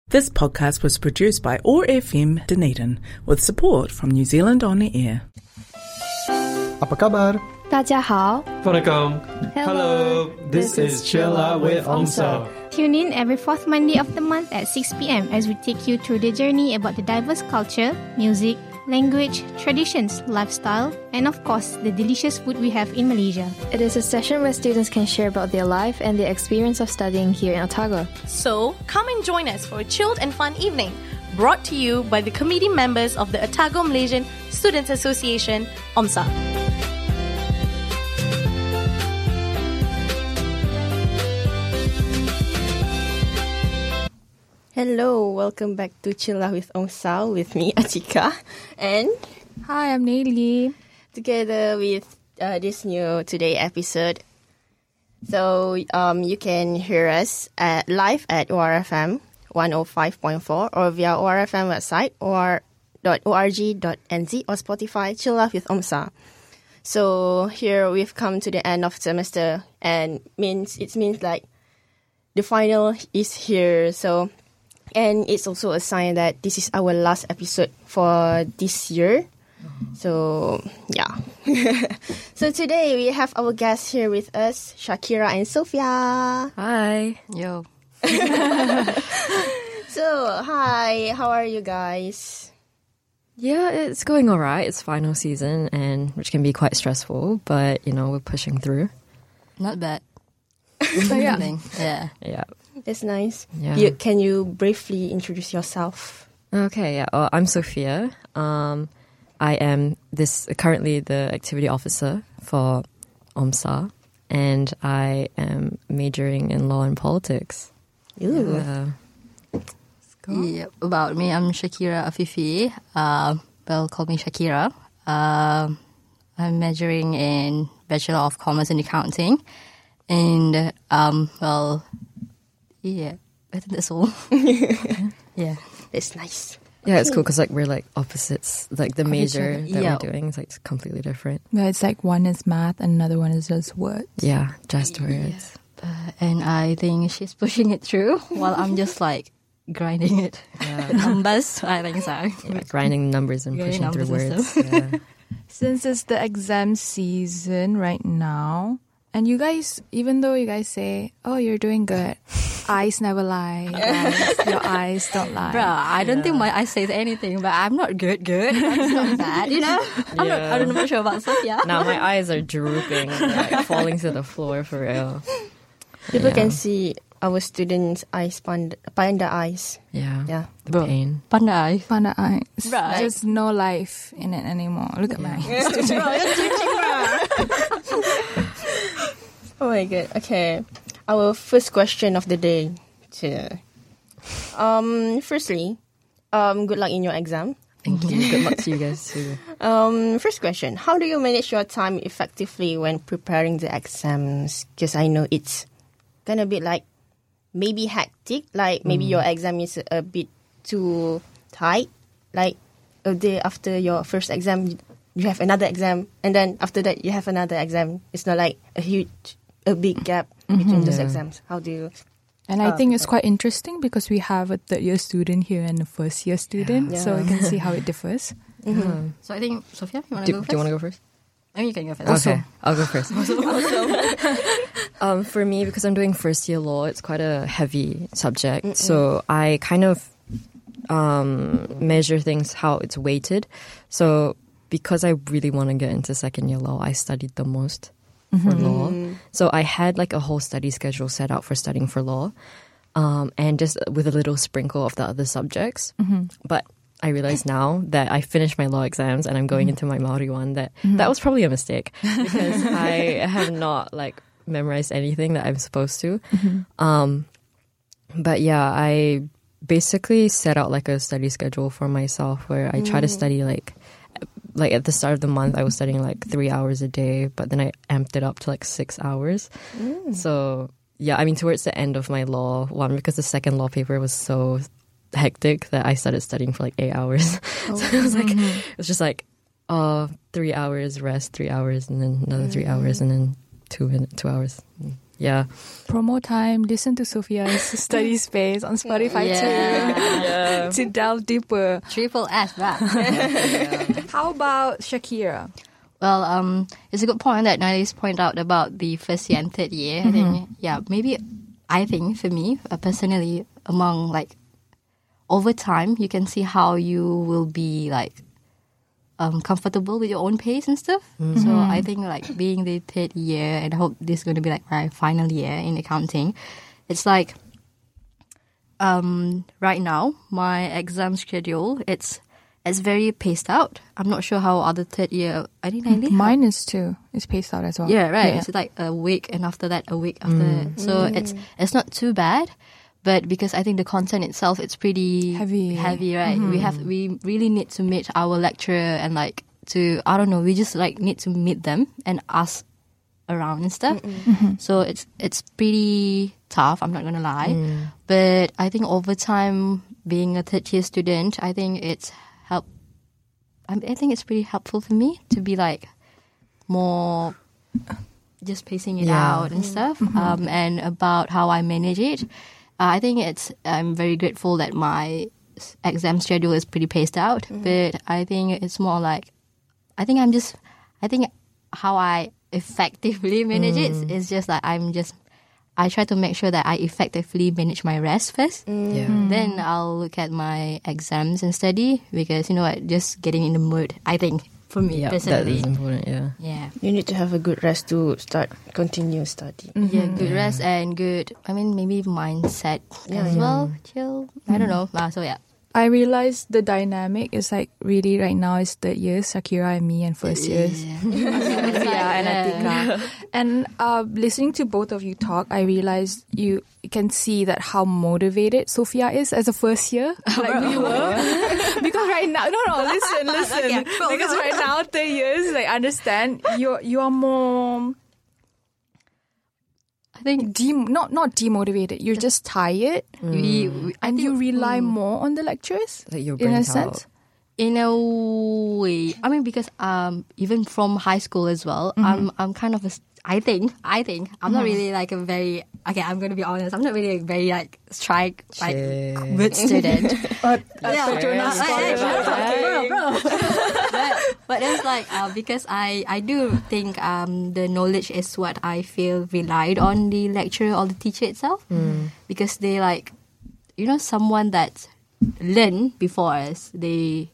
This podcast was produced by OAR FM Dunedin with support from New Zealand On Air. Apa kabar? 大家好. Welcome. Hello. This is Chill Out with Omsa. Tune in every fourth Monday of the month at 6 p.m. as we take you through the journey about the diverse culture, music, language, traditions, lifestyle, and of course, the delicious food we have in Malaysia. It is a session where students can share about their life and their experience of studying here in Otago. So, come and join us for a chilled and fun evening, brought to you by the committee members of the Otago Malaysian Students Association, OMSA. Hello, welcome back to Chill Out with Omsa with me, Atika, and Hi, I'm Neily. together with this new today episode. So you can hear us live at ORFM 105.4 or via ORFM website or.org.nz or Spotify Chill Out with Omsa. So here we've come to the end of semester and it means like the final is here. So. And it's also a sign that this is our last episode for this year. So, yeah. So today we have our guests here with us, Shakira and Sophia. Hi. Yo. So, hi. How are you guys? Yeah, it's going all right. It's final season, and which can be quite stressful, but, we're pushing through. Not bad. Yeah. That's nice. Yeah. Can you briefly introduce yourself? Okay, yeah. Well, I'm Sophia. I am currently the activity officer for OMSA, and I am majoring in law and politics. Ooh. Yep. About me, I'm Shakira Afifi. Call me Shakira. I'm majoring in Bachelor of Commerce in Accounting. And, yeah, I think that's all. Yeah. That's nice. Yeah, it's cool because we're opposites. The major that we're doing is completely different. Yeah, it's one is math and another one is just words. Yeah, just words. And I think she's pushing it through while I'm just grinding it. Yeah. The numbers, I think so. Yeah, grinding numbers and pushing through words. Yeah. Since it's the exam season right now, and you guys, even though you guys say, oh, you're doing good, eyes never lie. Guys. Your eyes don't lie. Bruh, I don't think my eyes says anything, but I'm not good. I'm not bad, I'm not sure about Sophia. Now my eyes are drooping, falling to the floor for real. People can see our students' eyes, panda eyes. Yeah. The pain. Panda eyes. Panda eyes. Right. There's no life in it anymore. Look at my eyes. Oh my god. Okay. Our first question of the day. Firstly, good luck in your exam. Thank you. Good luck to you guys too. First question. How do you manage your time effectively when preparing the exams? Because I know it's gonna be maybe hectic. Maybe your exam is a bit too tight. A day after your first exam, you have another exam. And then after that, you have another exam. It's not a big gap between those exams. How do you... And I think it's quite interesting because we have a third-year student here and a first-year student. Yeah. So we can see how it differs. Mm-hmm. So I think, Sophia, you want to go first? Do you want to go first? I mean, you can go first. Okay, I'll go first. For me, because I'm doing first-year law, it's quite a heavy subject. Mm-mm. So I kind of measure things how it's weighted. So because I really want to get into second-year law, I studied the most for law. So I had a whole study schedule set out for studying for law, and just with a little sprinkle of the other subjects. But I realize now that I finished my law exams and I'm going into my Maori one that was probably a mistake because I have not memorized anything that I'm supposed to. But yeah, I basically set out a study schedule for myself where I try to study at the start of the month I was studying 3 hours a day, but then I amped it up to 6 hours. So yeah, I mean towards the end of my law one, because the second law paper was so hectic that I started studying for 8 hours. So it was it was just 3 hours rest, 3 hours, and then another 3 hours, and then 2 hours. yeah. Promo time. Listen to Sophia's study space on Spotify too. To delve deeper. Triple S, that. How about Shakira? Well, it's a good point that Nadi's point out about the first year and third year. I think for me, personally, among like, over time, you can see how you will be like, comfortable with your own pace and stuff. So I think like being the third year, and I hope this is going to be like my final year in accounting, it's like right now my exam schedule it's very paced out. I'm not sure how other third year. I think mine is too. It's paced out as well. Yeah, right. Yeah. It's like a week, and after that a week after that. So it's not too bad. But because I think the content itself, it's pretty heavy, right? We really need to meet our lecturer and like we just like need to meet them and ask around and stuff. So it's pretty tough, I'm not gonna lie. But I think over time, being a third year student, I think it's pretty helpful for me to be like more just pacing it out and stuff. And about how I manage it, I think I'm very grateful that my exam schedule is pretty paced out, but I think it's more like, I think how I effectively manage it is just like, I try to make sure that I effectively manage my rest first. Then I'll look at my exams and study, because you know what, just getting in the mood, I think, for me personally. That is important, yeah. You need to have a good rest to continue study. Yeah, good rest and good, maybe mindset as well. Chill. I don't know. So yeah. I realized the dynamic is like really right now is third years, Shakira and me, and first years. And Atika. And listening to both of you talk, I realized you can see that how motivated Sophia is as a first year. Like we were. Because right now, listen. Okay, because right now, third years, like understand, you are more... I think not demotivated. You're just tired, and you rely more on the lecturers. Like you're in a sense, in a way. Because even from high school as well, I'm kind of I think I'm not really like a very I'm gonna be honest. I'm not really a very like good student. But it's like because I do think the knowledge is what I feel relied on the lecturer or the teacher itself, because they like, someone that learned before us, they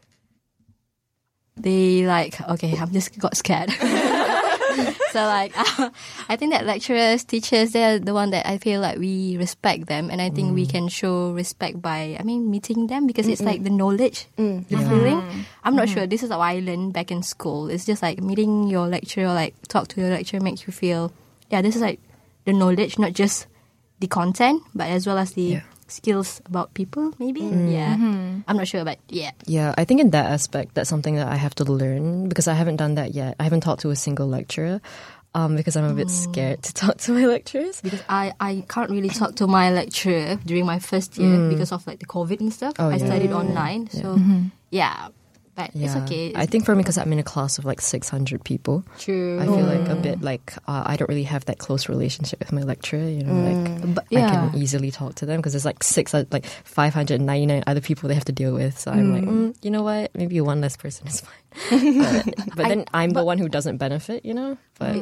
like, I'm just got scared. So like, I think that lecturers, teachers, they're the one that I feel like we respect them, and I think we can show respect by, meeting them, because it's like the knowledge, the feeling. I'm not sure. This is how I learned back in school. It's just like meeting your lecturer, or like talk to your lecturer makes you feel, this is like the knowledge, not just the content, but as well as the skills about people, maybe. I'm not sure, but yeah, I think in that aspect, that's something that I have to learn, because I haven't done that yet. I haven't talked to a single lecturer, because I'm a bit scared to talk to my lecturers, because I can't really talk to my lecturer during my first year because of like the COVID and stuff. I studied online, so but it's okay. I think for me, because I'm in a class of like 600 people, true, I feel like a bit like I don't really have that close relationship with my lecturer. I can easily talk to them, because there's like 599 other people they have to deal with. So I'm like, you know what? Maybe one less person is fine. but then I'm the one who doesn't benefit, But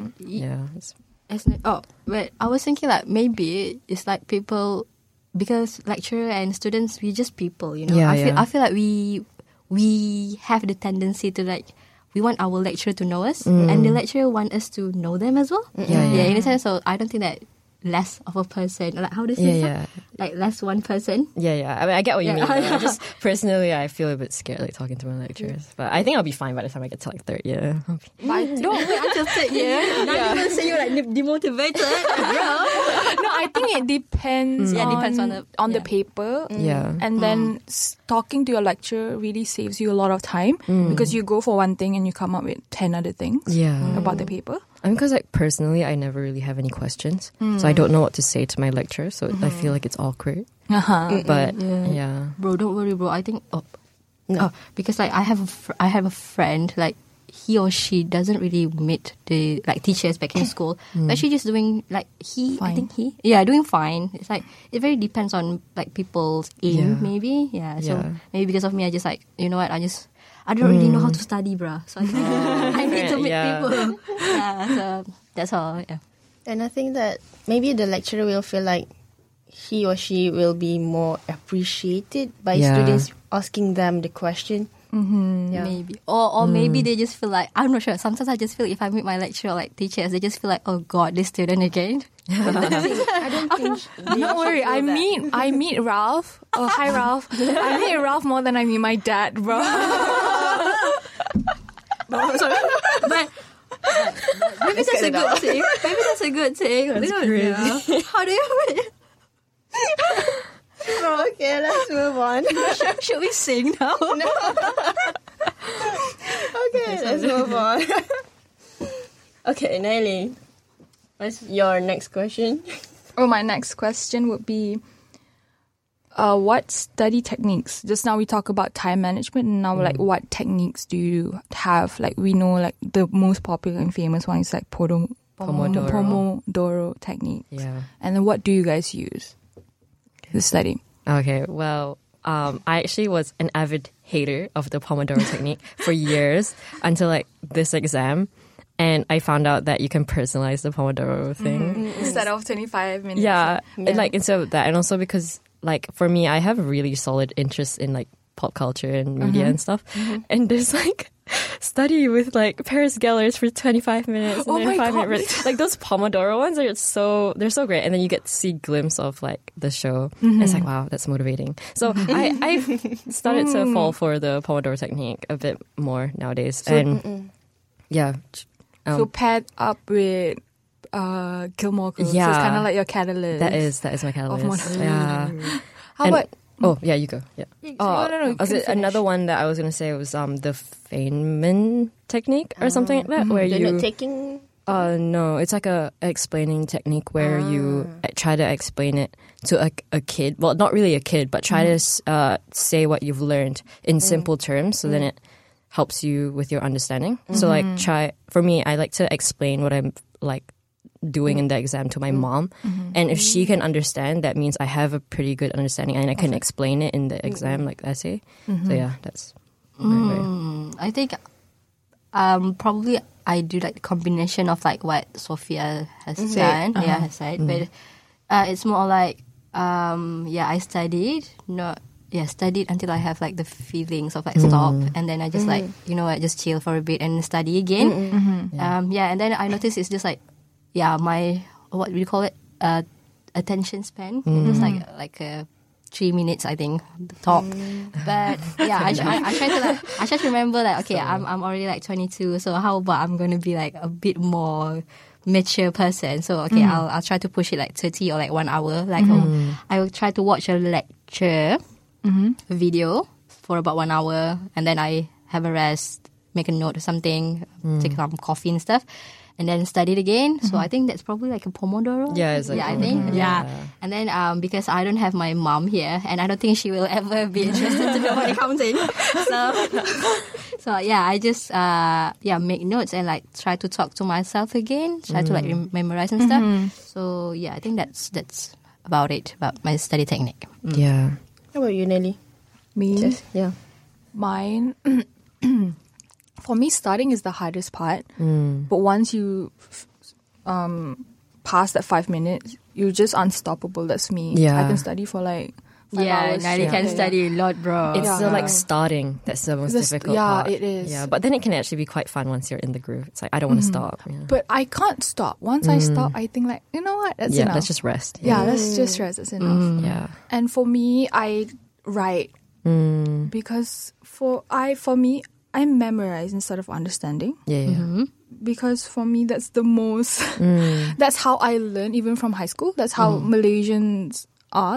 but I was thinking that maybe it's like people, because lecturer and students, we're just people, I feel like we have the tendency to like, we want our lecturer to know us, and the lecturer want us to know them as well. In a sense. So I don't think that less of a person, like how does it sound? Like less one person. I get what you mean. Just personally, I feel a bit scared like talking to my lecturers, but I think I'll be fine by the time I get to like third year. Don't wait until third year. Now you will say you're like demotivated. No, I think it depends. Depends on the paper. And then talking to your lecturer really saves you a lot of time, because you go for one thing and you come up with 10 other things about the paper. Because like personally, I never really have any questions, so I don't know what to say to my lecturer. So I feel like it's awkward. But bro, don't worry, bro. I think because like I have a friend, like he or she doesn't really meet the teachers back in school. But she's just doing doing fine. It's like it very depends on people's aim, maybe. Yeah. So maybe because of me, I just you know what, I don't really know how to study, bruh. So I need to meet people. Yeah. So that's all. Yeah. And I think that maybe the lecturer will feel like he or she will be more appreciated by students asking them the question. Maybe. Or maybe they just feel like, I'm not sure. Sometimes I just feel if I meet my lecturer or teachers, they just feel like, oh God, this student again. I don't think. Don't worry, I meet Ralph. Oh, hi Ralph. I meet Ralph more than I meet my dad, bro. Sorry. But maybe that's a good thing. Maybe that's a good thing. That's crazy. How do you Okay, let's move on. Should we sing now? No. Okay, let's move on. Okay, Nelly, what's your next question? Oh, my next question would be, what study techniques? Just now we talk about time management, and now what techniques do you have? We know the most popular and famous one is Pomodoro technique. Yeah. And then what do you guys use to study? Okay, well, I actually was an avid hater of the Pomodoro technique for years until this exam. And I found out that you can personalize the Pomodoro thing. Instead of 25 minutes. Yeah. Instead of that. And also because, for me, I have a really solid interest in, pop culture and media and stuff. And there's, study with, Paris Gellers for 25 minutes and then 5 minutes. Those Pomodoro ones they're so great. And then you get to see a glimpse of, the show. And it's wow, that's motivating. So I've started to fall for the Pomodoro technique a bit more nowadays. So, and, yeah. So paired up with Gilmore Girls. Yeah. So it's kind of like your catalyst. That is my catalyst. Yeah. How about... Oh, yeah, you go. Yeah. No. Another one that I was going to say was the Feynman technique or something like that, where You're not taking... no, it's like a explaining technique where you try to explain it to a kid. Well, not really a kid, but try to say what you've learned in simple terms, so then it helps you with your understanding. So for me, I like to explain what I'm doing in the exam to my mom, and if she can understand, that means I have a pretty good understanding and I can explain it in the exam essay. So yeah, that's I think probably I do the combination of what Sophia has done, has said, but it's more I studied until I have the feelings of stop, and then I just you know what, just chill for a bit and study again. And then I noticed it's just my, what do you call it, attention span. It's like 3 minutes, I think, the top. But yeah, I try to remember okay, I'm already 22, so how about I'm gonna be a bit more mature person. So okay, I'll try to push it 30 or 1 hour. I will try to watch a lecture video for about 1 hour, and then I have a rest, make a note or something, take some coffee and stuff, and then study it again. So I think that's probably a Pomodoro. Yeah, it's I think. Yeah. And then because I don't have my mom here, and I don't think she will ever be interested to know what accounting. So yeah, I just make notes and try to talk to myself again, try to memorize and stuff. So yeah, I think that's about it, about my study technique. Yeah. How about you, Nelly? Me? Yeah. Mine... For me, starting is the hardest part. But once you pass that 5 minutes, you're just unstoppable. That's me. Yeah. I can study for 5 hours. Nelly can study a lot, bro. It's the starting that's the most difficult part. Yeah, it is. Yeah, but then it can actually be quite fun once you're in the groove. It's I don't want to stop. Yeah. But I can't stop. Once I stop, I think you know what? That's enough. Let's just rest. Yeah, let's just rest. That's enough. Yeah. And for me, I write because for me, I memorize instead of understanding. Yeah. Because for me, that's the most... that's how I learn, even from high school. That's how Malaysians are.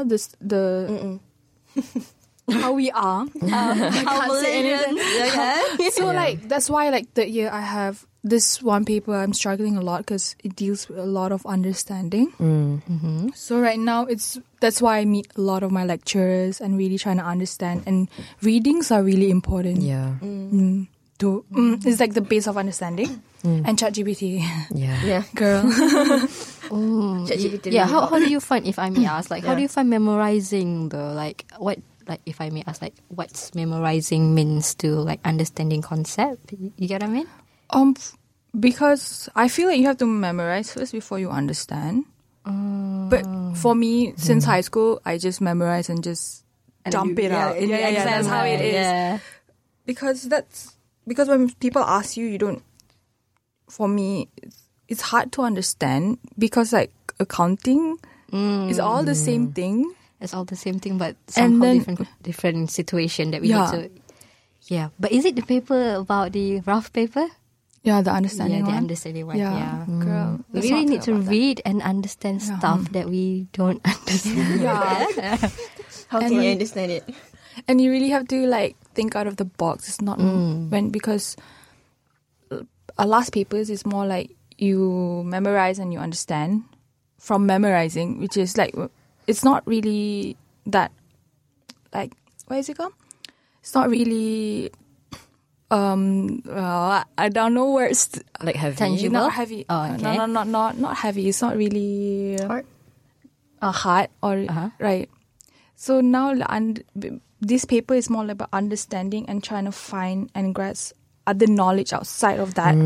How we are. How Malaysians. So that's why the year I have this one paper, I'm struggling a lot because it deals with a lot of understanding. So right now, that's why I meet a lot of my lecturers and really trying to understand. And readings are really important. Yeah. is like the base of understanding. And ChatGPT, Yeah. girl. ChatGPT. Yeah, how do you find, if I may ask, like, how do you find memorizing the, like, what, like, if I may ask, like, what's memorizing means to, like, understanding concept? You get what I mean? Because I feel like you have to memorize first before you understand. But for me, since high school, I just memorize and just dump it out. Yeah, that's how it is. Yeah. Because when people ask you, you don't. For me, it's hard to understand because like accounting is all the same thing. It's all the same thing, but somehow different situation that we need to. Yeah, but is it the paper about the rough paper? Yeah, the understanding the one. understanding one. Yeah, girl. We really need to read and understand stuff that we don't understand. Yeah. How can you understand it? And you really have to like think out of the box. It's not because our last papers is more like you memorize and you understand from memorizing, which is like it's not really that like what is it called? It's not really I don't know words Like heavy. Tangible? not heavy. Oh, okay. Not heavy. It's not really Hard? hard or right. So now this paper is more about understanding and trying to find and grasp other knowledge outside of that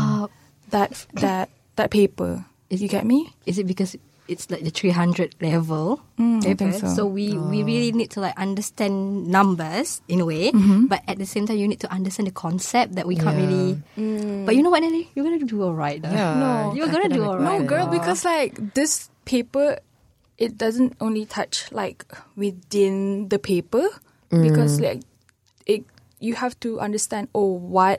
that paper. You get me? Is it because it's like the 300 level I paper? think so. We really need to like understand numbers in a way, but at the same time you need to understand the concept that we can't really. But you know what, Nelly? You're gonna do alright. No, You're gonna do alright. No, girl, because like this paper, it doesn't only touch like within the paper because like you have to understand what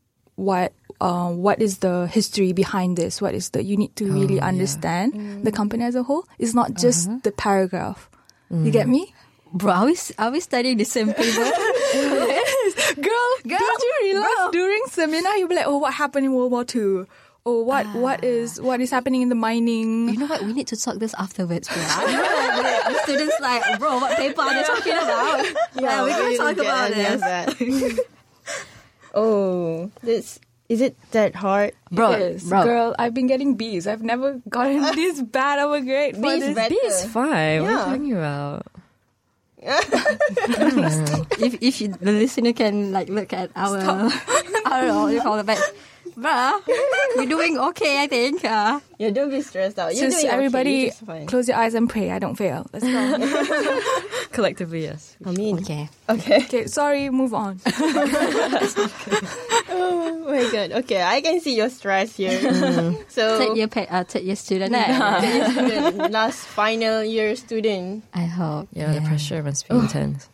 is the history behind this? What is you need to really understand the company as a whole. It's not just the paragraph. You get me? Bro, are we studying the same paper? Girl, don't you realize during seminar you'll be like, oh, what happened in World War II? Oh, what is happening in the mining? You know what? We need to talk this afterwards, bro. You know, like, the students like, bro, what paper are they talking about? Yeah, we're gonna talk about this. Oh, is it that hard? Bro, Girl, I've been getting B's. I've never gotten this bad of a grade. for B's this. better. B is fine. What are you Yeah. talking about? if the listener can like look at our, I don't know what you call it, but bruh, we're doing okay, I think. Yeah, don't be stressed out. You're Just doing everybody, okay. Fine. close your eyes and pray. I don't fail. Let's go. Collectively, yes. I mean, Okay. okay. Okay, sorry. Move on. Oh my god. Okay, I can see your stress here. So Third year student. student, last final year student. I hope. Yeah, the pressure must be intense.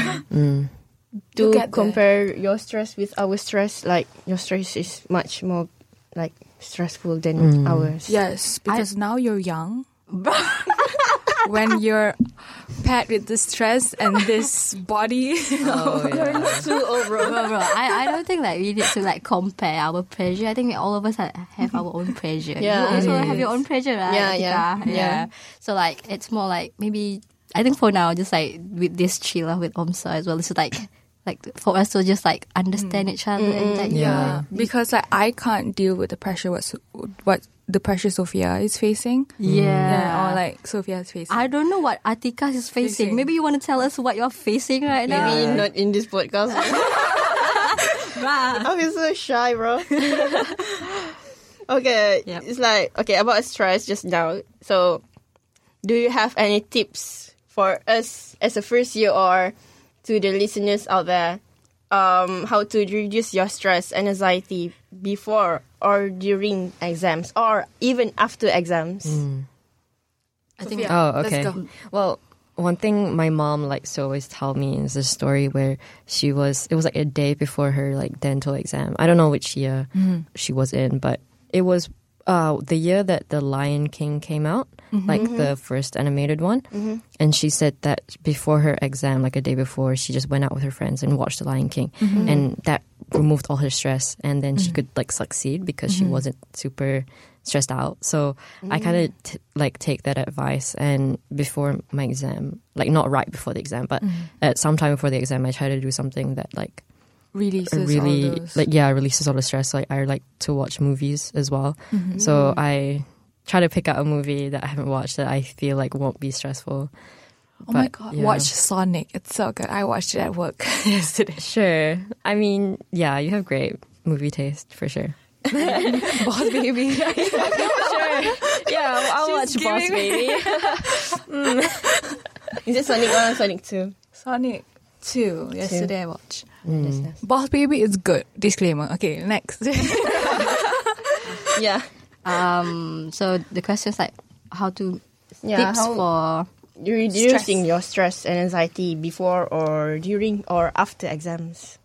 To get there. compare your stress with our stress, like your stress is much more like stressful than ours. Yes, because now you're young. When you're paired with the stress and this body, Too over. Bro, I don't think like we need to like compare our pressure. I think all of us have our own pressure. Yeah. You also have your own pressure, right? Yeah, Atika? yeah. So like it's more like maybe I think for now just like with this chiller with Omsa as well, it's like for us to just like understand each other and like Yeah. because like, I can't deal with the pressure what the pressure Sophia is facing. Yeah. Or like Sophia is facing. I don't know what Atika is facing. Maybe you want to tell us what you're facing right now. Maybe not in this podcast. I'm so shy, bro. Okay, Yep. it's like about stress just now. So, do you have any tips for us as a first year or to the listeners out there? How to reduce your stress and anxiety before or during exams or even after exams? I think Oh, okay. Let's go. Well, one thing my mom likes to always tell me is a story where it was like a day before her like dental exam. I don't know which year she was in, but it was the year that The Lion King came out, like the first animated one. And she said that before her exam, like a day before, she just went out with her friends and watched The Lion King. And that removed all her stress. And then she could like succeed because she wasn't super stressed out. So I kind of take that advice. And before my exam, like not right before the exam, but at some time before the exam, I try to do something that like releases really all those. releases all the stress. Like I like to watch movies as well. So I try to pick out a movie that I haven't watched that I feel like won't be stressful. Oh my God, watch Sonic. It's so good. I watched it at work yesterday. Sure. I mean, yeah, you have great movie taste for sure. Boss Baby. Sure. Yeah, I'll watch Boss Baby. Is it Sonic 1 or Sonic 2? Sonic 2. Yesterday I watched. Yes. Boss Baby is good. Disclaimer. Okay, next. Yeah. So the question is like how to Yeah, tips how- for You're reducing your stress and anxiety before or during or after exams.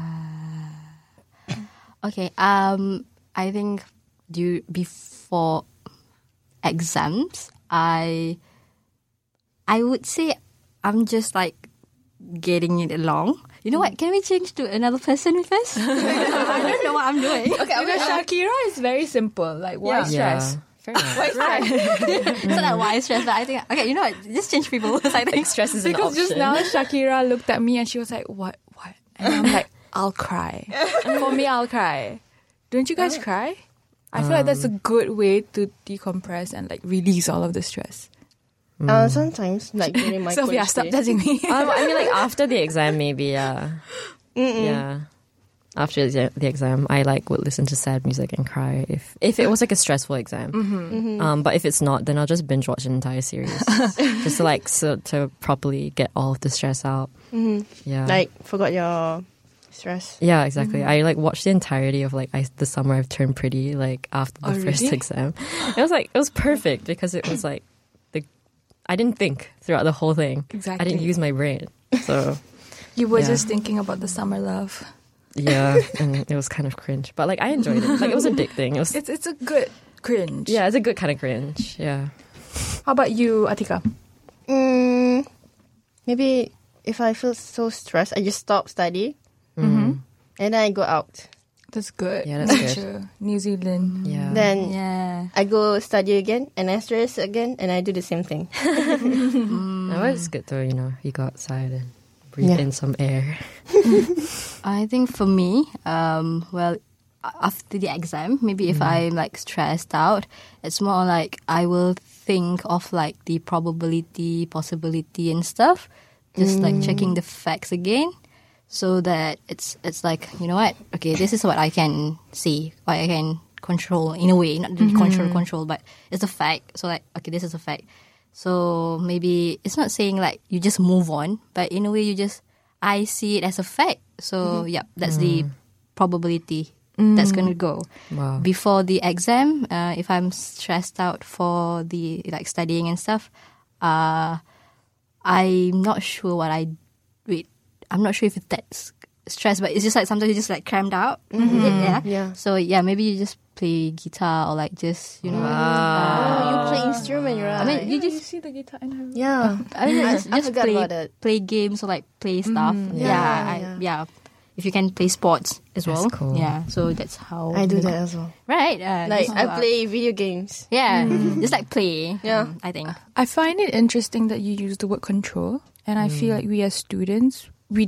okay. I think before exams, I would say I'm just like getting it along. You know what? Can we change to another person first? I don't know what I'm doing. Okay, Shakira is very simple. Like, why stress? Fair enough. It's not like why stress, but I think okay. You know what? Just change people. I think Stress is an Because option. just now Shakira looked at me and she was like, what? And I'm like, I'll cry. For me, I'll cry. Don't you guys cry? I feel like that's a good way to decompress and like release all of the stress. Sometimes, like during my Sophia, college stop days. judging me. I mean, like after the exam, maybe, yeah. Yeah. After the exam, I like would listen to sad music and cry if it was like a stressful exam. But if it's not, then I'll just binge watch an entire series just to like to properly get all of the stress out. Yeah, Like, forgot your stress. yeah, exactly. I like watched the entirety of like the summer I've turned pretty like after the first really? exam. It was perfect because it was like I didn't think throughout the whole thing. Exactly. I didn't use my brain, so. You were Yeah. just thinking about the summer love. Yeah, and it was kind of cringe, but like I enjoyed it. Like it was addicting. It was, It's a good cringe. yeah, it's a good kind of cringe. Yeah, How about you, Atika? Maybe if I feel so stressed, I just stop studying and then I go out. That's good. Yeah, that's good. Nature, New Zealand. yeah. Then yeah. I go study again and I stress again and I do the same thing. No, it's good though. You go outside and breathe Yeah. in some air. I think for me, well, after the exam, maybe if I'm like stressed out, it's more like I will think of like the probability, possibility and stuff. Just like checking the facts again. So that it's like, you know what? Okay, this is what I can see, what I can control in a way, not really control, but it's a fact. So like, okay, this is a fact. So maybe it's not saying like you just move on, but in a way I see it as a fact. So yeah, that's the probability that's going to go. Wow. Before the exam, if I'm stressed out for the like studying and stuff, I'm not sure I'm not sure if that's stress, but it's just like sometimes you just like crammed out. Yeah. So yeah, maybe you just play guitar or like just, you know. You play instrument, right? I mean, you You just see the guitar in her. yeah. I mean, I just forgot about it. play games or like play stuff. Yeah. If you can play sports as That's well. cool. Yeah. So that's how I do that as well. Right. Like, that's I how play video games. Yeah. Just like play. Yeah. I think. I find it interesting that you use the word control, and I feel like we as students, we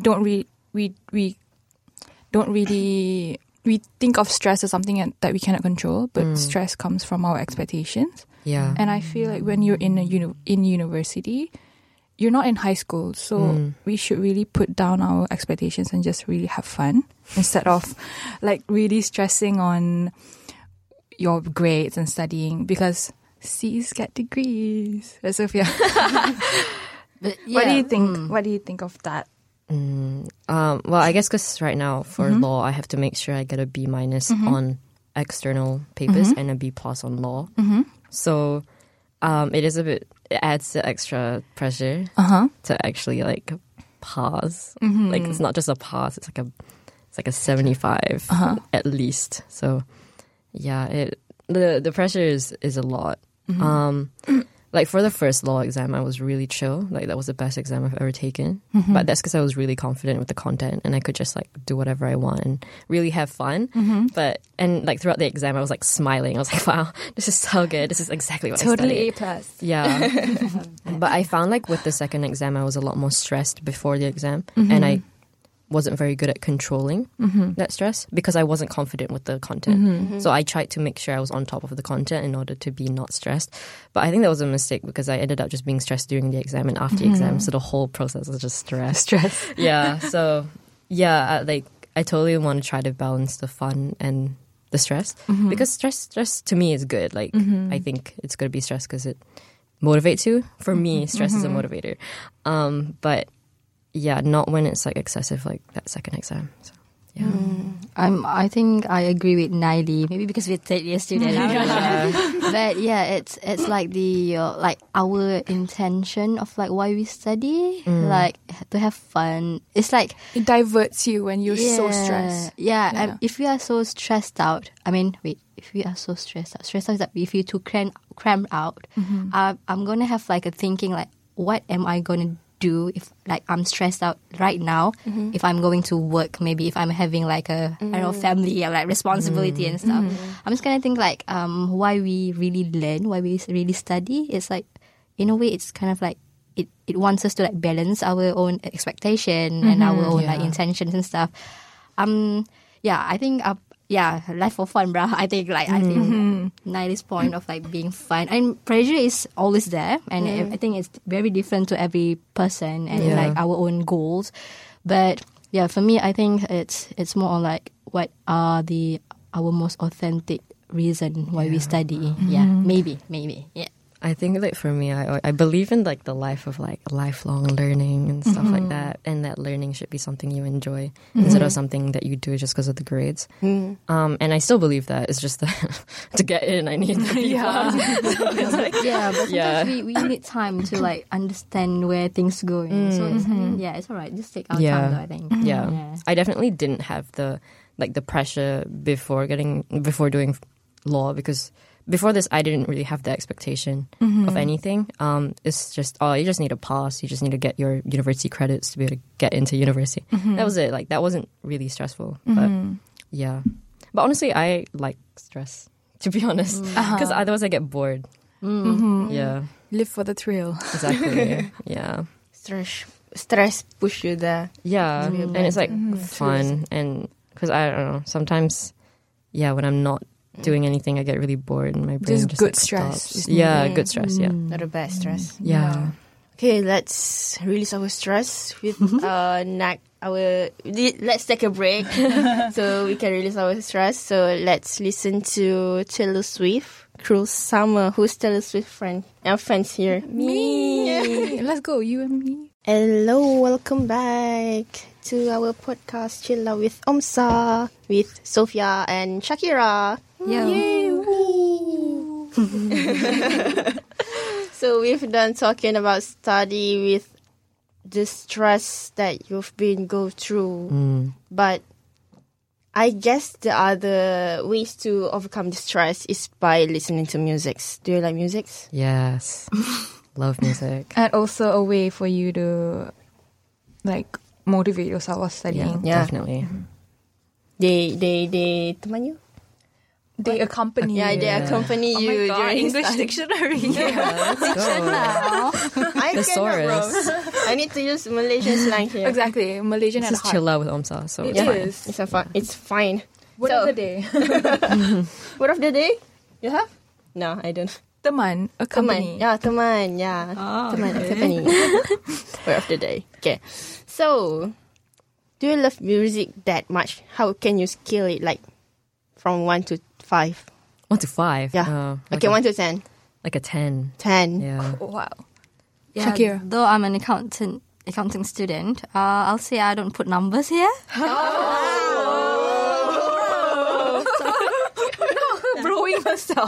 think of stress as something that we cannot control, but stress comes from our expectations. Yeah. And I feel like when you're in university, you're not in high school, so we should really put down our expectations and just really have fun instead of like really stressing on your grades and studying, because C's get degrees. Sophia, But what do you think? What do you think of that? Well, I guess because right now for law, I have to make sure I get a B- on external papers and a B+ on law. So it adds the extra pressure to actually like pass. Like it's not just a pass; it's like a 75 at least. So yeah, the pressure is a lot. Like for the first law exam, I was really chill. Like that was the best exam I've ever taken. But that's because I was really confident with the content and I could just like do whatever I want and really have fun. And like throughout the exam, I was like smiling. I was like, wow, this is so good. This is exactly what I Totally studied. A+. Yeah. But I found like with the second exam, I was a lot more stressed before the exam. And I wasn't very good at controlling that stress because I wasn't confident with the content. So I tried to make sure I was on top of the content in order to be not stressed. But I think that was a mistake because I ended up just being stressed during the exam and after the exam. So the whole process was just stress. Yeah. So yeah, I totally want to try to balance the fun and the stress because stress to me is good. Like I think it's good to be stressed because it motivates you. For me, stress is a motivator. But yeah, not when it's like excessive, like that second exam. So, yeah. I think I agree with Naili. Maybe because we're third-year student. But yeah, it's like the like our intention of like why we study, like to have fun. It's like it diverts you when you're so stressed. Yeah, and if you are so stressed out, if you are so stressed out is that if you're too crammed out, I'm gonna have like a thinking like, what am I gonna do if like I'm stressed out right now, if I'm going to work, maybe if I'm having like a I don't know, family or like responsibility and stuff. I'm just gonna think like why we really learn, why we really study. It's like in a way it's kind of like it wants us to like balance our own expectation and our own like intentions and stuff. I think life for fun, bruh. I think Naili's point of like being fun and pressure is always there, and I think it's very different to every person and like our own goals. But yeah, for me, I think it's more on like what are our most authentic reason why we study. Yeah, maybe. Yeah. I think like for me, I believe in like the life of like lifelong learning and stuff like that, and that learning should be something you enjoy instead of something that you do just because of the grades. And I still believe that. It's just that to get in, I need the B+. But sometimes we need time to like understand where things are going. So it's all right. Just take our time, though, I think. Yeah, I definitely didn't have the pressure before doing law because. Before this, I didn't really have the expectation of anything. It's just, you just need to pass. You just need to get your university credits to be able to get into university. That was it. Like, that wasn't really stressful. But, yeah. But honestly, I like stress, to be honest. Because otherwise I get bored. Yeah. Live for the thrill. Exactly. Yeah. Stress push you there. Yeah. And it's like fun. And because I don't know, sometimes, when I'm not doing anything, I get really bored and my brain just good like, stress. Stops. Yeah, good stress. Yeah, not a bad stress. Yeah. Okay, let's release our stress with let's take a break so we can release our stress. So let's listen to Taylor Swift, Cruel Summer. Who's Taylor Swift friend? Our friends here. Me. Let's go, you and me. Hello, welcome back to our podcast Chill Out with Omsa with Sophia and Shakira. So we've done talking about study with the stress that you've been go through. But I guess the other ways to overcome the stress is by listening to music. Do you like music? Yes. Love music. And also a way for you to like motivate yourself while studying. Yeah, definitely. They teman you? They accompany you. Yeah, they accompany you. Oh my God, English dictionary. Let's go. I Thesaurus. I need to use Malaysian slang here. Exactly, Malaysian This and is hard. Chill Out with Omsa. So It it's is. It's fine. Word of the day. Word of the day? You have? No, I don't. Teman, accompany. Teman. Teman, accompany. Word of the day. Okay. So, do you love music that much? How can you scale it like from 1 to 5? 1 to 5. Yeah. Like Okay, 1 to 10. Like a 10. 10. Yeah. Wow. Yeah, Shakira. though I'm an accounting student, I'll say I don't put numbers here. Blowing herself.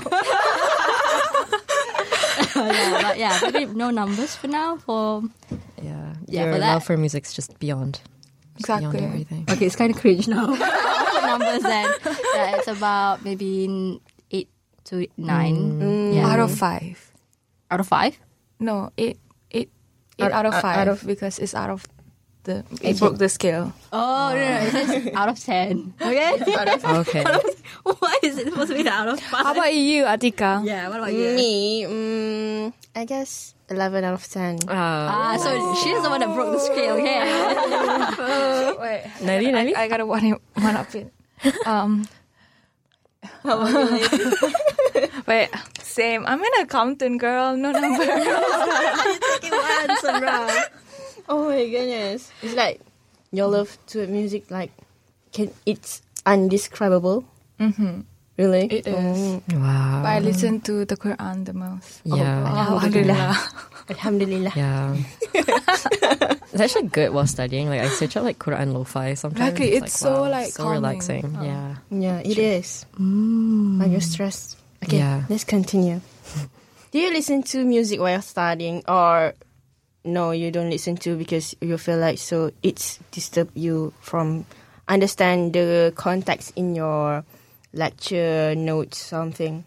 Maybe no numbers for now. Your for that. love for music's just beyond. Exactly. Beyond everything. Okay, it's kind of cringe now. Put numbers then. Yeah, it's about maybe 8 to 9. Yeah. Out of 5. Out of 5? No, 8 out of 5 because it's out of the. It broke the scale. Oh, no, it says out of 10. Okay? Okay. Why is it supposed to be out of 5? How about you, Atika? Yeah, what about you? Me, I guess 11 out of 10. So she's the one that broke the scale, okay? Wait, Nelly? I gotta one up it. Wait, same. I'm an accountant, girl. No number. Oh my goodness. It's like your love to music, like, it's undescribable. Mm-hmm. Really? It is. Wow. But I listen to the Quran the most. Yeah. Alhamdulillah. Alhamdulillah. Yeah. It's actually good while studying. Like I search out like Quran lo-fi sometimes. Exactly. It's so, like, so calming. relaxing. Oh. Yeah. Yeah, it is. When you're stressed. Okay, Yeah. let's continue. Do you listen to music while studying, or no, you don't listen to because you feel like so it's disturb you from understand the context in your lecture notes something?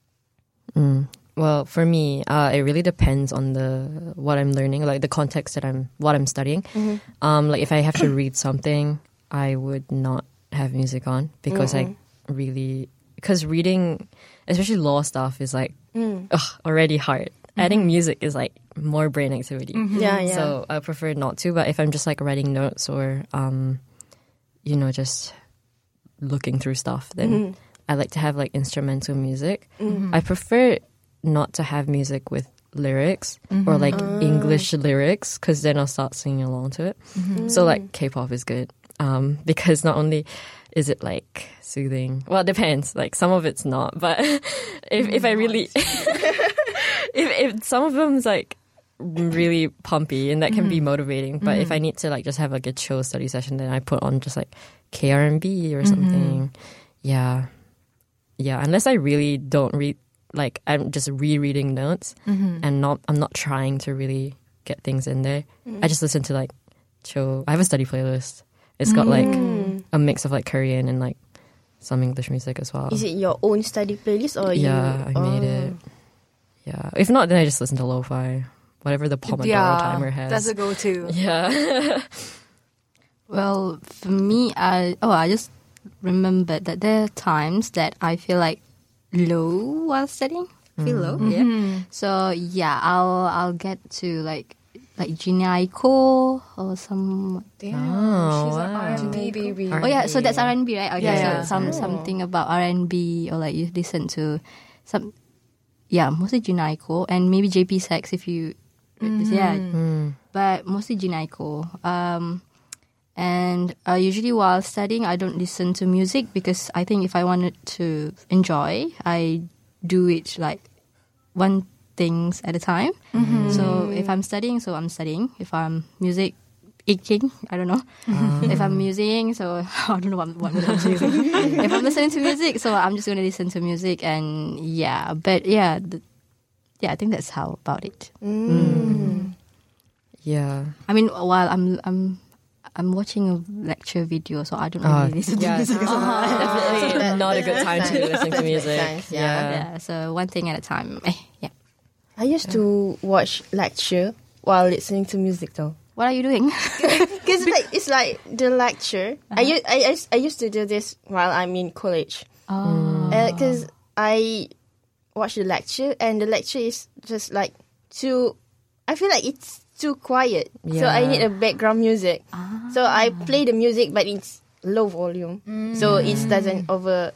Well, for me, it really depends on what I'm learning, like the context that what I'm studying. Like if I have to read something, I would not have music on because because reading, especially law stuff, is like already hard. Adding music is like more brain activity. Yeah. So I prefer not to. But if I'm just like writing notes or just looking through stuff, then I like to have like instrumental music. I prefer not to have music with lyrics or like English lyrics because then I'll start singing along to it. So like K-pop is good because not only is it like soothing, well, it depends. Like some of it's not, but if I really, if some of them's like really pumpy and that can be motivating, but if I need to like just have like a chill study session, then I put on just like KRMB or something. Yeah, unless I really don't read, like I'm just rereading notes and I'm not trying to really get things in there. I just listen to like chill. I have a study playlist. It's got like a mix of like Korean and like some English music as well. Is it your own study playlist or Yeah, I made it. Yeah. If not, then I just listen to lo-fi. Whatever the Pomodoro timer has. That's a go-to. Yeah. Well, for me, I just remembered that there are times that I feel like low while studying. Feel low, yeah. So yeah, I'll get to like Gina Aiko or some. Damn, Oh, she's wow. an R&B baby. Oh yeah, so that's R&B, right? Okay, Yeah. so something about R&B or like you listen to some. Yeah, mostly Gina Aiko and maybe JP Sax if you. Yeah, but mostly Gina Aiko. And usually while studying, I don't listen to music because I think if I wanted to enjoy, I do it like one things at a time. So if I'm studying, so I'm studying. If I'm music eating, I don't know. If I'm musing, so I don't know what I'm doing. If I'm listening to music, so I'm just going to listen to music and yeah. But yeah, I think that's how about it. Yeah. I mean, while I'm watching a lecture video, so I don't really listen to music. Definitely not a good time to listen to music. Sense, Yeah, so one thing at a time. Yeah. I used to watch lecture while listening to music though. What are you doing? Because it's like the lecture. I used to do this while I'm in college. Because I watch the lecture and the lecture is just like too. I feel like it's too quiet, so I need a background music. So I play the music, but it's low volume, so it doesn't overpower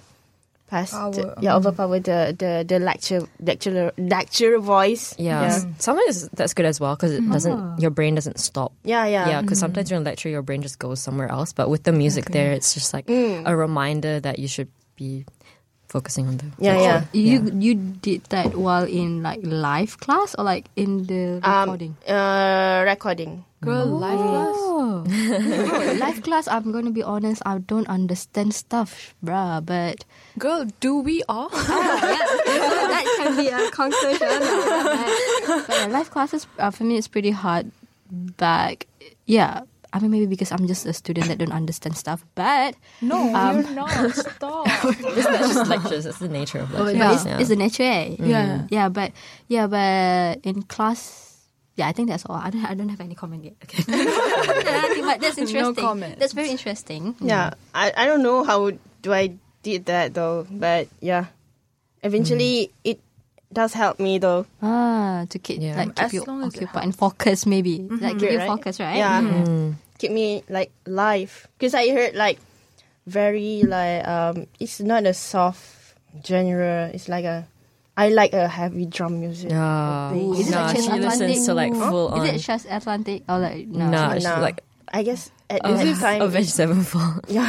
the lecturer voice. Yeah. Sometimes that's good as well because it doesn't. Your brain doesn't stop. Yeah, because sometimes during lecture your brain just goes somewhere else. But with the music there, it's just like a reminder that you should be focusing on the lecture. You did that while in like live class or like in the recording? Recording. Girl, live class. Live class, I'm going to be honest, I don't understand stuff, bruh, but... Girl, do we all? That can be a conclusion. But yeah, live classes, for me, it's pretty hard. But, yeah, I mean, maybe because I'm just a student that don't understand stuff, but... No, you're not. Stop. It's not just lectures, it's the nature of lectures. It's the nature, eh? Yeah. But in class... Yeah, I think that's all. I don't have any comment yet. Okay. But that's interesting. No comment. That's very interesting. Yeah, I don't know how do I did that though, but yeah, eventually it does help me though. To keep As you long as it occupied and focus maybe. Like keep you Right? focus, right? Yeah. keep me like live. Because I heard like very like it's not a soft genre. It's like I like a heavy drum music. Yeah. Is it Nah, like she listens to like full on. Is it Chess Atlantic or like no? Nah, she's like I guess at that time. Avenged Sevenfold. Yeah,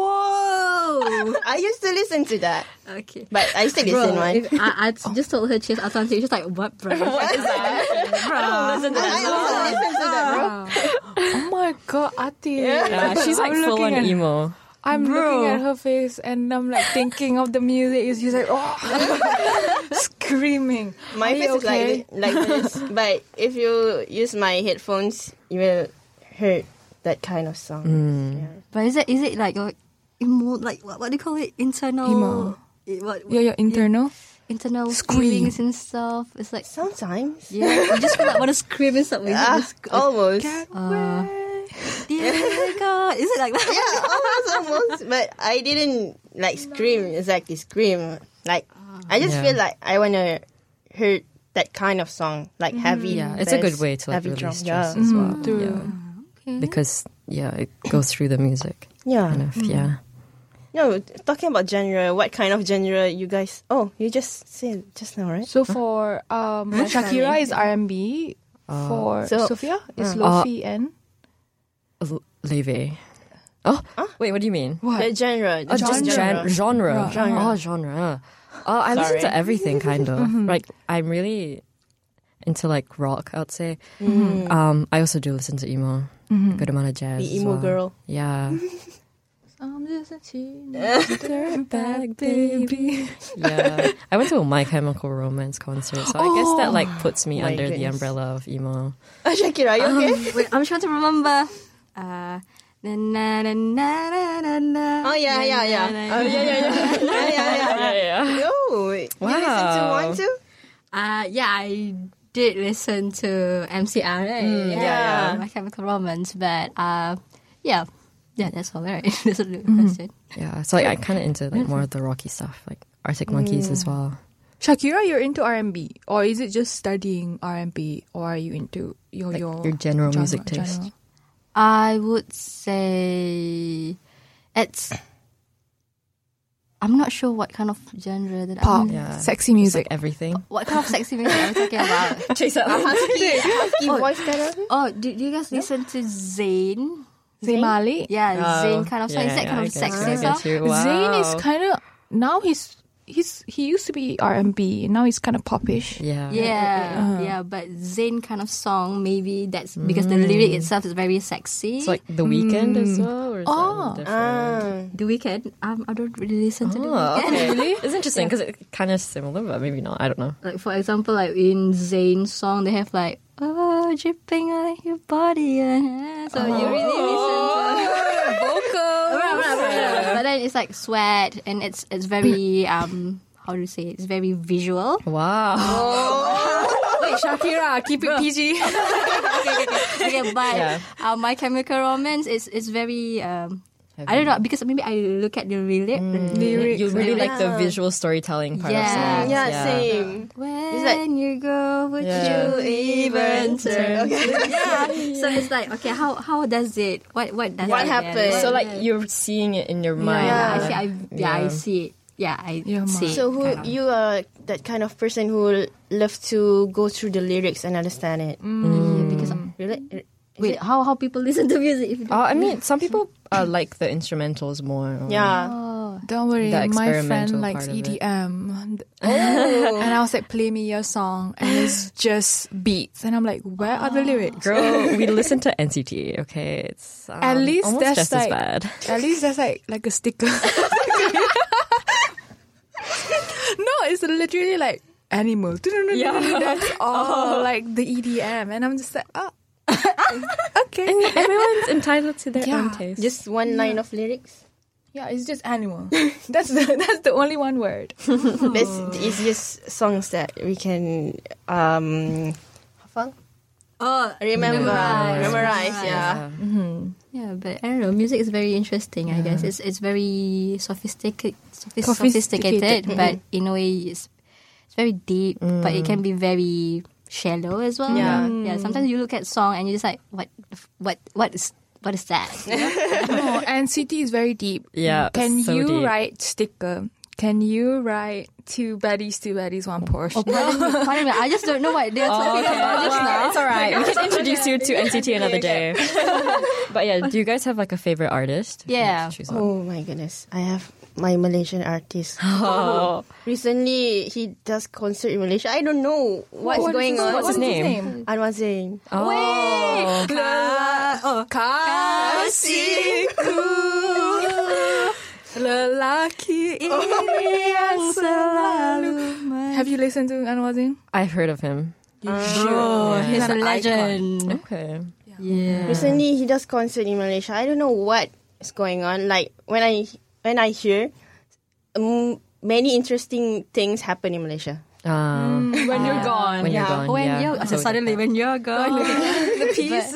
Whoa. I used to listen to that, Okay. but I still listen one. If I just told her Chess Atlantic. She's like, what, bro? What is that? I also listen to that, bro. Oh my god, Ati. Yeah, she's like I'm full on looking at- emo. I'm looking at her face and I'm like thinking of the music. She's like, oh, screaming. My Are face you is okay? like this, but if you use my headphones, you will hear that kind of song. Yeah. But is it like your emo? Like what do you call it? Internal. Emo. What, Yeah, your internal. internal Scream. feelings and stuff. It's like Sometimes, yeah, you just feel like want to scream and stuff. almost. Dear God, is it like that? Yeah, almost. But I didn't like scream exactly scream. Like I just Yeah. feel like I wanna hear that kind of song, like heavy. Yeah, it's a good bass, way to like heavy release drum. stress Yeah. as well. True. Yeah. Because it goes through the music. Yeah. Kind of, yeah. No, talking about genre, what kind of genre you guys? Oh, you just said just now, right? So for Shakira is R&B. For So- Sophia is Lofi and Leve. Oh, wait, what do you mean? The genre. The Just genre. genre. Genre. Oh, genre. I listen to everything, kind of. Like, I'm really into, like, rock, I'd say. I also do listen to emo. A good amount of jazz The as emo well. girl. Yeah. I'm just a cheater. Back, baby. Yeah. I went to a My Chemical Romance concert, so I guess that, like, puts me My under the goodness. umbrella of emo. Shakira, you okay? Wait, I'm trying to remember. Na, na, na, na, na, na, Oh yeah. na, Oh yeah. Oh, you listen to Wow. one too? Yeah, I did listen to MCRA. yeah. My Chemical Romance, but yeah, that's all right. That's a good question. Yeah, so like, I kind of into like more of the rocky stuff, like Arctic Monkeys as well. Shakira, you're into R&B, or is it just studying R&B, or are you into your general genre- music taste? genre? I would say it's. I'm not sure what kind of genre that Pop, I'm. Yeah. sexy Just, music. like everything. What kind of sexy music are we talking about? Chase that. Husky voice kind of thing? Oh, do you guys listen to Zayn? Zayn Malik. Yeah, Zayn kind of song. Is that kind of sexy song? Zayn is kind of now he used to be R&B, now he's kind of popish. Yeah. Yeah, but Zayn kind of song, maybe that's because the lyric itself is very sexy. It's like The Weeknd as well, or is that different? The Weeknd. I don't really listen to The Oh, Weeknd. okay. It's interesting because it's kind of similar, but maybe not. I don't know. Like for example, like in Zayn's song, they have like dripping on your body, so you really listen to vocals. But then it's like sweat, and it's very how do you say it? It's very visual. Wow. Wait, Shakira, keep it PG. Okay, but Yeah. My Chemical Romance is very I don't know, because maybe I look at the lyric. You really like the visual storytelling part of Yeah. songs. Yeah, same. When you go, would Yeah. you even turn? Okay. Yeah. So it's like, okay, how does it? What does What it happened? get? So like you're seeing it in your mind. I see it. Yeah, I Your see it. So kind of. you are that kind of person who love to go through the lyrics and understand it. Yeah, because Really? wait, how people listen to music? If you don't- I mean, some people like the instrumentals more. or- Yeah. Don't worry, The my experimental friend likes part of it. EDM. And I was like, play me your song. And it's just beats. And I'm like, where are the lyrics? Girl, we listen to NCT, okay? It's At least almost that's just like, as bad. At least that's like a sticker. No, it's literally like animal. That's all like the EDM. And I'm just like, oh. Okay. And everyone's entitled to their Yeah. own taste. Just one line of lyrics. Yeah, it's just animal. That's the only one word. It's just songs that we can hafal? Memorize, yeah. Yeah, but I don't know. Music is very interesting. I guess it's very sophisticated, but in a way it's very deep. But it can be very shallow as well. Yeah. yeah. Sometimes you look at song and you're just like, what what is that? No, NCT is very deep. Yeah, Can so you deep. write sticker? Can you write two baddies, one Porsche? Pardon me, I just don't know what they're talking about just now. It's alright. We can introduce you to NCT another day. But yeah, do you guys have like a favorite artist? Yeah. Choose one. Oh my goodness. I have my Malaysian artist. Oh. Recently, he does concert in Malaysia. I don't know what's going on. What's his name? Anwar Zain. Oh. Lelaki yang selalu. Have you listened to Anwar Zain? I've heard of him. Oh, he's a legend. Okay. Yeah. Recently, he does concert in Malaysia. I don't know what is going on. Like when I hear many interesting things happen in Malaysia. When you're gone. When you're gone. When yeah. you're so suddenly when you're gone, the piece.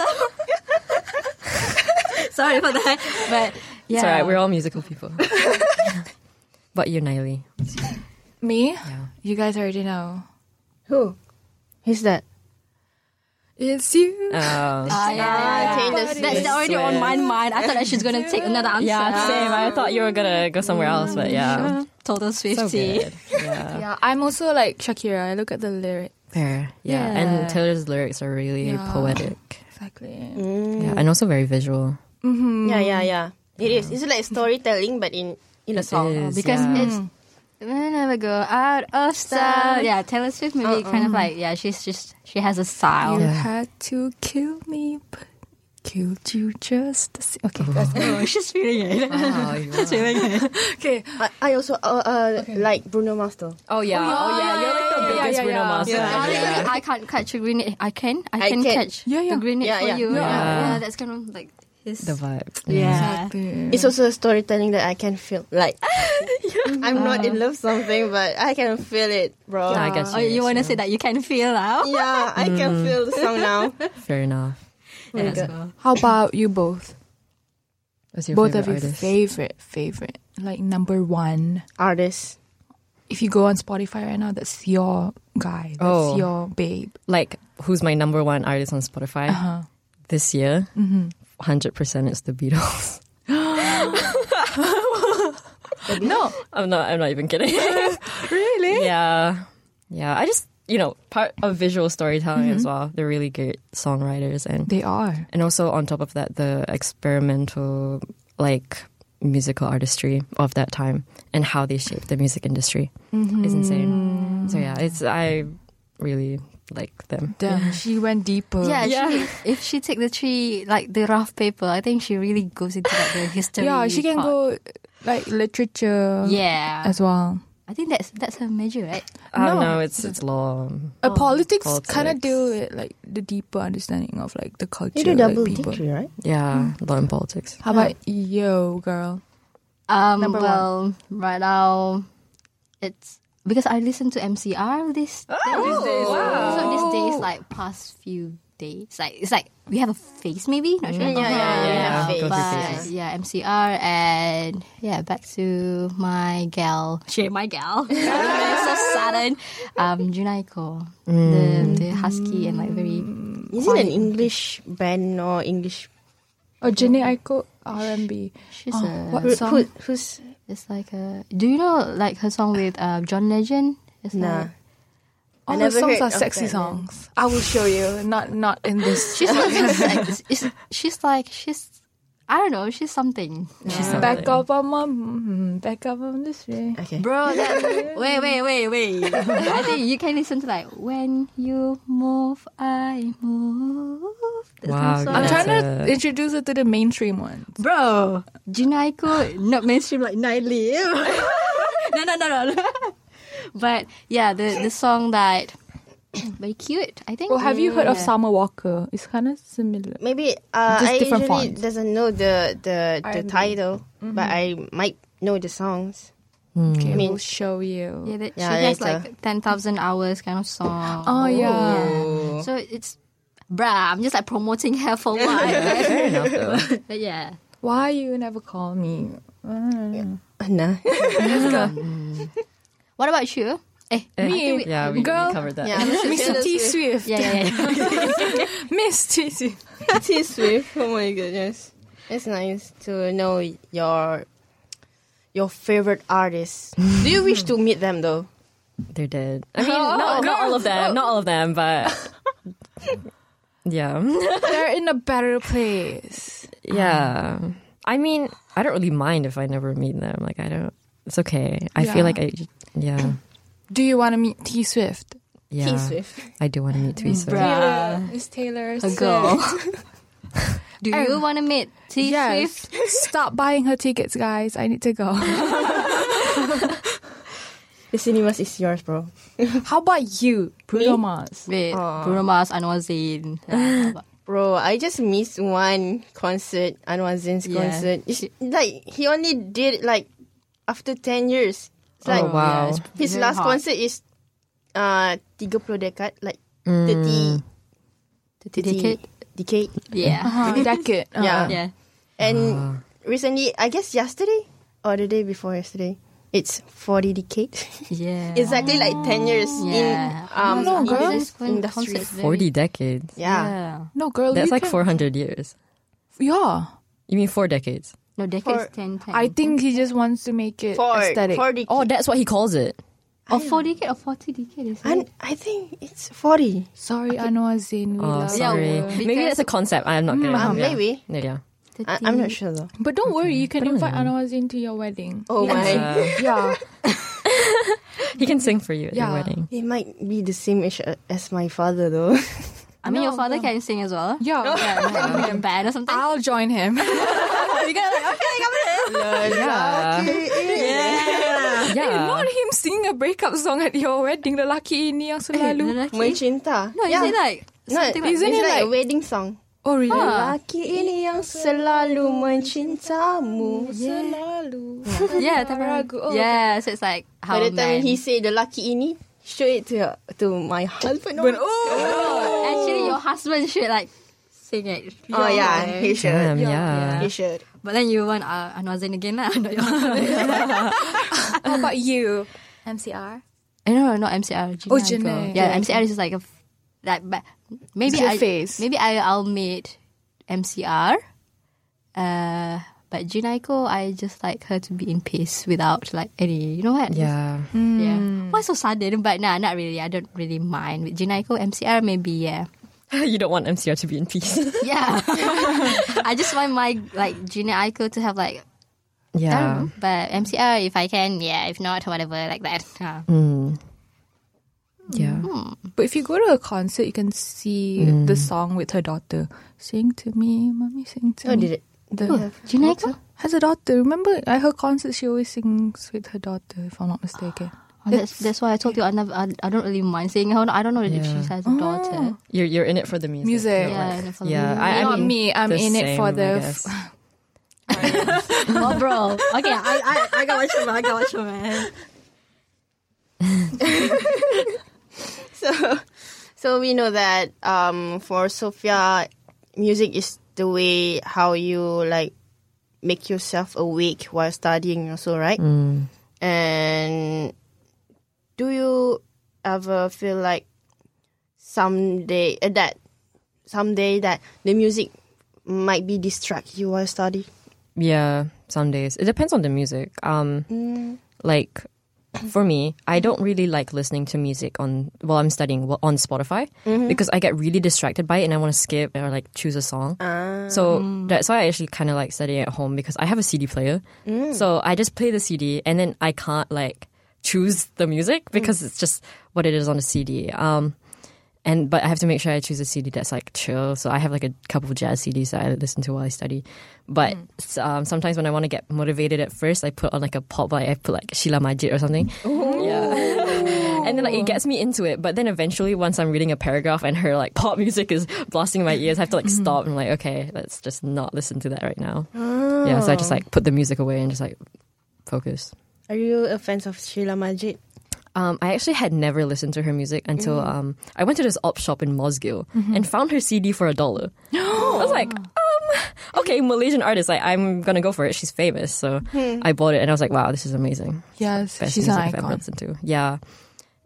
Sorry for that, but yeah, It's alright. We're all musical people. But you're Naili. Me? Yeah. You guys already know. Who? Who's that? It's you. Taylor Swift. That's already on my mind. I thought that she's gonna take another answer. Yeah, same. I thought you were gonna go somewhere else, but yeah. Total So Swiftie. good. Yeah. Yeah, I'm also like Shakira. I look at the lyrics. Fair. Yeah. Yeah. And Taylor's lyrics are really poetic. Exactly. Yeah. And also very visual. Yeah. It is. It's like storytelling, but in a song. is, Because yeah. it's we'll never go out of style. Yeah, Taylor Swift maybe kind of like she has a style. You had to kill me, but killed you just the same. Okay, that's Oh, she's feeling it. Wow, you are. okay. I also like Bruno Mars though. Oh yeah. You're like the biggest Bruno Mars fan. Honestly, I can't catch a grenade. I can catch the grenade Yeah, for yeah. you. Yeah. Yeah, that's kind of like his. The vibe. Yeah. It's also storytelling that I can feel. Like I'm not in love something, but I can feel it, bro. Yeah, I guess Oh, you want to say that you can feel now? Yeah, I can feel the song now. Fair enough. Yeah, let's go. How about you both? What's your Both favorite of you artist? favorite, like number one. Artist. If you go on Spotify right now, that's your guy. That's Oh. your babe. Like, who's my number one artist on Spotify this year? 100% it's the Beatles. No, I'm not even kidding. really? Yeah. I just, part of visual storytelling as well. They're really great songwriters They are. and also on top of that, the experimental, like, musical artistry of that time and how they shaped the music industry is insane. So yeah, I really like them. Damn, she went deeper. Yeah. If she take the tree, like the rough paper, I think she really goes into like the history. Yeah, she can part. go like literature Yeah, as well. I think that's her major, right? No, it's law. Politics Politics. kind of deal with like the deeper understanding of like the culture. You do like, double people. degree, right? Yeah, law and politics. How about yo, girl? Number one. Right now, it's because I listen to MCR these days. So these days, like past few days, it's like we have a face, maybe not sure. Yeah. Go through But phases. yeah, MCR and back to my gal. My gal. So sudden. Junaiko, the husky and like very. Is it an English band or English? Oh, Jenny Aiko, R&B. She's what a song. Who's? It's like a. Do you know like her song with John Legend? It's Nah. like, All never the songs heard are of sexy that, songs. I will show you. Not in this. she's like she's. I don't know. She's something. She's back up on this way. Okay. Bro, wait. I think you can listen to like When You Move, I Move. That's Wow, her song. I'm That's trying to introduce it to the mainstream ones. Bro, Junaiko, not mainstream like Naili. No. But yeah, the song that very cute, I think. Well, have you heard of Yeah. Summer Walker? It's kind of similar. Maybe I different usually fonts. doesn't know the R&B. title, but I might know the songs. Okay, I mean- we'll show you. Yeah, Yeah, she has later. like 10,000 hours kind of song. Oh, yeah. So it's, I'm just like promoting her for a while. Fair enough, though. But yeah. Why you never call me? Nah. What about you? Me, Yeah, we girl. covered that. Yeah, Mr. T Swift. Yeah. Miss T Swift. T Swift. Oh my goodness, it's nice to know your favorite artists. Do you wish to meet them though? They're dead. I mean, not all of them. Not all of them, but yeah. They're in a better place. Yeah. I mean, I don't really mind if I never meet them. Like, I don't... It's okay. I feel like yeah. Do you want to meet T Swift? Yeah. T Swift. I do want to meet T Swift. It's Taylor. A girl. Do you want to meet T Yes. Swift? Stop buying her tickets, guys. I need to go. The cinemas is yours, bro. How about you, Bruno Mars? Wait, Bruno Mars, Anwar Zain. Bro, I just missed one concert, Anwar Zain's concert. It's like he only did it like after 10 years. It's like wow. his very last hard. concert is 30 dekad, like 30 decade. Yeah. Decade. Yeah. Yeah. And recently, I guess yesterday or the day before yesterday, it's 40 decade. Yeah. Exactly like 10 years Yeah. in No, girl. this industry. 40 decades. Yeah. No, girl. That's you like can- 400 years. Yeah. You mean 4 decades? No, decades For- 10. I think he just wants to make it For aesthetic. 40 Oh, that's what he calls it. Or 4 decade or 40 decade, is and it? I think it's 40. Sorry, Anwar Zain. We Oh, love sorry. you. because- Maybe that's a concept. I'm not getting it. Maybe. Yeah. I'm not sure though. But don't worry, you can invite Anwar Zain to your wedding. Oh my. Yeah. He can sing for you at Yeah. your wedding. He might be the same age as my father though. I mean, your father can sing as well. Yeah. Yeah, a band or something. I'll join him. Yeah. Not him singing a breakup song at your wedding. Lelaki ini yang selalu. Mencinta. No, is it like No, something like isn't it's it like a like- wedding song. Oh really? Laki ini yang selalu mencintamu. Selalu. yeah, Ragu. Oh, yeah, so it's like how By a the time man. he say the laki ini, show it to my husband. Actually, your husband should like sing it. Oh yeah, he should. Damn, yeah. He should. But then you want Anwar Zain again lah. Not your How about you? MCR? No, not MCR. Oh, Jhené Jhené. Aiko. Yeah, MCR is just like but maybe It's your face. Maybe I'll meet MCR. But Jhené Aiko, I just like her to be in peace without like any, you know what? Yeah. Yeah. Why so sudden? But nah, not really. I don't really mind. With Jhené Aiko, MCR, maybe, yeah. You don't want MCR to be in peace. Yeah. I just want my, like, Jhené Aiko to have, like, I Yeah. don't know. But MCR, if I can, yeah. If not, whatever, like that. Yeah. But if you go to a concert, you can see the song with her daughter. Sing to me, mommy, sing to Oh, me. did it? The, Jhené Aiko? has a daughter. Remember, at her concert, she always sings with her daughter, if I'm not mistaken. Oh, that's why I told you I don't really mind seeing her. I don't know if she has a daughter. You're in it for the music. Music. Yeah, and for the Yeah. movie. Not mean, me. I'm the in it for same, the. I guess. Oh, bro. Okay, I got what you man. So we know that for Sophia, music is the way how you like make yourself awake while studying also, right? And do you ever feel like someday that the music might be distract you while studying? Yeah, some days. It depends on the music. Like, for me, I don't really like listening to music while I'm studying on Spotify because I get really distracted by it and I want to skip or like choose a song. So that's why I actually kind of like studying at home because I have a CD player. So I just play the CD and then I can't like choose the music because it's just what it is on the CD. But I have to make sure I choose a CD that's like chill. So I have like a couple of jazz CDs that I listen to while I study. But sometimes when I want to get motivated at first, I put on like a pop, like I put like Sheila Majid or something. Yeah. And then like it gets me into it. But then eventually once I'm reading a paragraph and her like pop music is blasting in my ears, I have to like stop and I'm like, okay, let's just not listen to that right now. Yeah, so I just like put the music away and just like focus. Are you a fan of Sheila Majid? I actually had never listened to her music until I went to this op shop in Mosgiel and found her CD for $1. I was like, okay, Malaysian artist, like I'm gonna go for it. She's famous, so I bought it and I was like, wow, this is amazing. Yes, Best she's an music I've ever icon. listened to. Yeah,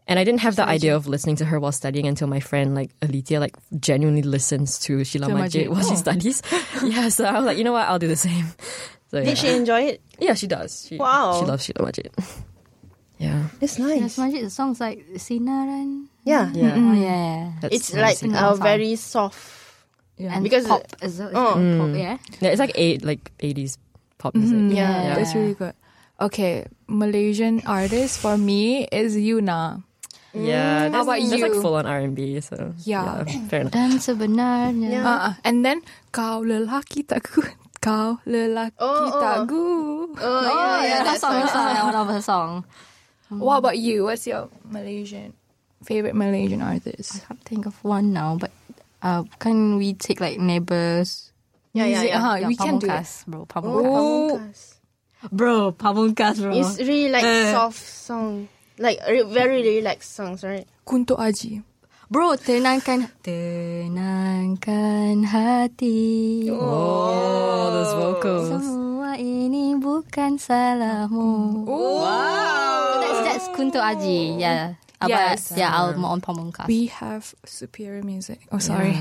And I didn't have the idea of listening to her while studying until my friend, like Alithia, like genuinely listens to Sheila Majid while she studies. Yeah, so I was like, you know what, I'll do the same. So, Did she enjoy it? Yeah, she does. She loves Sheila Majid. Yeah. That's nice. Yes, Majid, the songs like Sinaran. Yeah. Yeah. Oh, yeah. That's It's like very soft. Yeah. And Because- pop as well. Pop, yeah. Yeah, it's like 80s pop music. Yeah. That's really good. Okay, Malaysian artist for me is Yuna. Yeah, How about that's like you? full on R&B. So Yeah. fair enough. Dan sebenarnya. And then Kau lelaki takku, kau lelaki takku. Oh, yeah, that song. One of her song. What about you? What's your favorite Malaysian artist? I can't think of one now, but can we take like Neighbours? Yeah. We can do it. Pamungkas, bro. Pamungkas. Bro, Pamungkas, bro. It's really like soft song. Like very relaxed songs, right? Kunto Aji. Bro, tenangkan hati. Oh, those vocals. Semua ini bukan salahmu. Wow. That's Kunto Aji. Yeah. Yes. Yeah, I'll more on Pamungkas. We have superior music. Oh, sorry.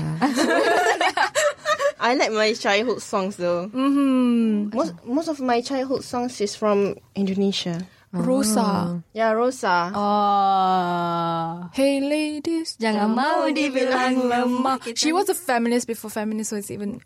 I like my childhood songs though. Most of my childhood songs is from Indonesia. Rosa. Yeah, Rosa. Oh. Hey ladies, Jangan mau dibilang lemah. She was a feminist before feminist was even.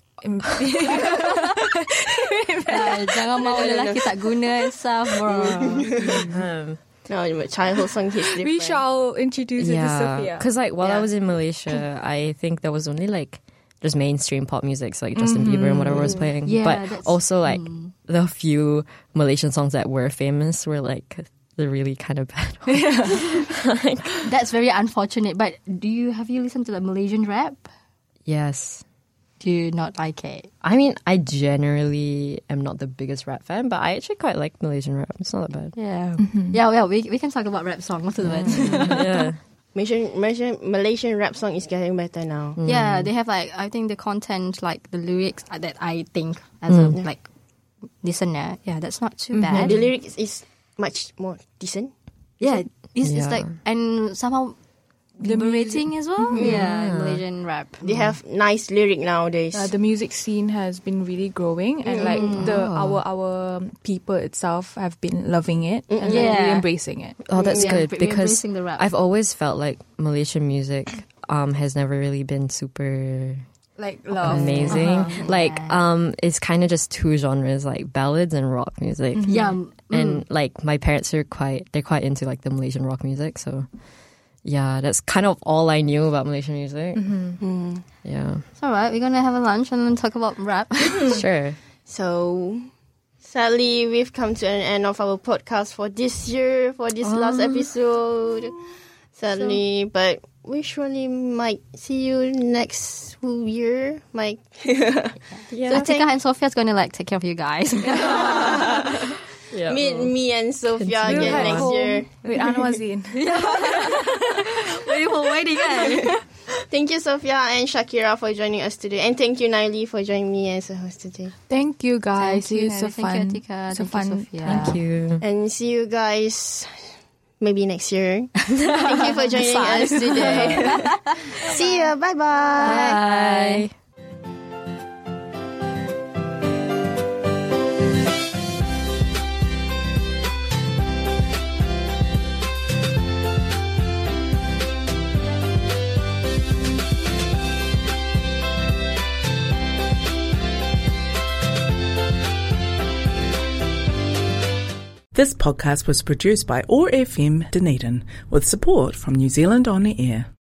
Jangan mau lelaki tak guna and stuff, bro. No, my childhood song is different. We shall introduce it to Yeah, Sophia. because like while I was in Malaysia, I think there was only like just mainstream pop music, so like Justin Bieber and whatever was playing. Yeah, but that's- also like the few Malaysian songs that were famous were like the really kind of bad ones. That's very unfortunate. But have you listened to the Malaysian rap? Yes. Do you not like it? I mean, I generally am not the biggest rap fan, but I actually quite like Malaysian rap. It's not that bad. Yeah. Yeah, we can talk about rap song afterwards. Yeah. Malaysian rap song is getting better now. Yeah, they have like, I think the content, like the lyrics that I think as a like listener, yeah, that's not too bad. The lyrics is much more decent. Yeah, it's Yeah. like, and somehow liberating as well. Yeah, Malaysian rap. They have nice lyric nowadays. The music scene has been really growing, and like our people itself have been loving it and like, Yeah. really embracing it. Oh, that's Yeah, good we're because embracing the rap. I've always felt like Malaysian music has never really been super Like love. amazing. Like it's kind of just two genres, like ballads and rock music. Yeah. And like my parents are quite into like the Malaysian rock music, so yeah, that's kind of all I knew about Malaysian music. Yeah. It's alright, we're gonna have a lunch and then talk about rap. Sure. So, sadly, we've come to an end of our podcast for this year, for this last episode. Sadly, but we surely might see you next year. Mike. So Tika and Sophia's gonna like take care of you guys. Yeah. Meet me and Sophia again At next home year. with Anwazin. waiting. Thank you, Sophia and Shakira, for joining us today. And thank you, Naili, for joining me as a host today. Thank you guys. Thank you, It's so Thank fun. you, Tika. So Thank you, fun. Sophia. Thank you. And see you guys maybe next year. Thank you for joining us today. See ya. Bye-bye. Bye. This podcast was produced by OAR FM Dunedin with support from New Zealand On the Air.